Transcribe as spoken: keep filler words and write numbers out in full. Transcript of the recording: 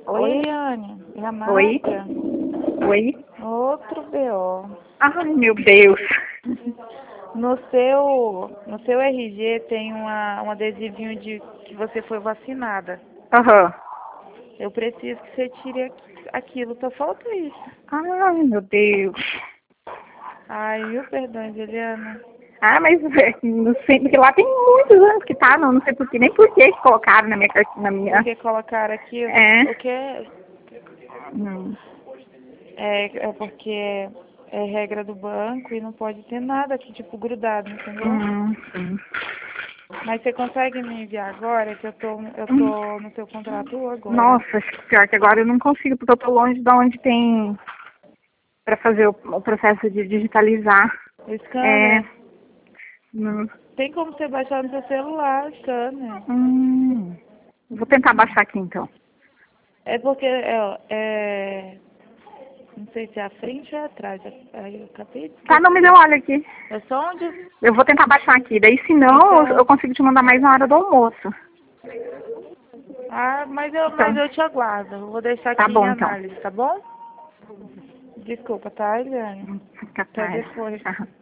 Oi, Oi? Eliane. É a Oi? Márcia. Oi? Outro B O. Ai, meu Deus. No seu, no seu R G tem uma, um adesivinho de que você foi vacinada. Aham. Eu preciso que você tire aqui- aquilo, só falta isso. Ai, meu Deus. Ai, mil perdões, Eliana. Ah, mas é, não sei, porque lá tem muitos anos que tá, não, não sei por quê, nem por que que colocaram na minha cartinha, na minha... Porque colocaram aquilo, É. o que é, Hum. é, é porque é regra do banco e não pode ter nada aqui, tipo, grudado, entendeu? Hum, sim. Mas você consegue me enviar agora, que eu tô, eu Hum. tô no seu contrato agora. Nossa, acho que pior que agora eu não consigo, porque eu tô longe de onde tem pra fazer o, o processo de digitalizar. O É. scanner, Hum. tem como você baixar no seu celular, o scanner. Hum. Vou tentar baixar aqui então. É porque, é, é, não sei se é à frente ou é atrás, aí eu acabei de Tá, não, mas eu esquecer. olho aqui. É só onde, Eu vou tentar baixar aqui. Daí, se não, eu eu então, consigo te mandar mais na hora do almoço. ah, mas eu, mas Então, eu te aguardo, eu vou deixar tá aqui em bom, então. análise, tá bom? Desculpa, tá, Eliane? Fica Até tarde. depois. Tchau.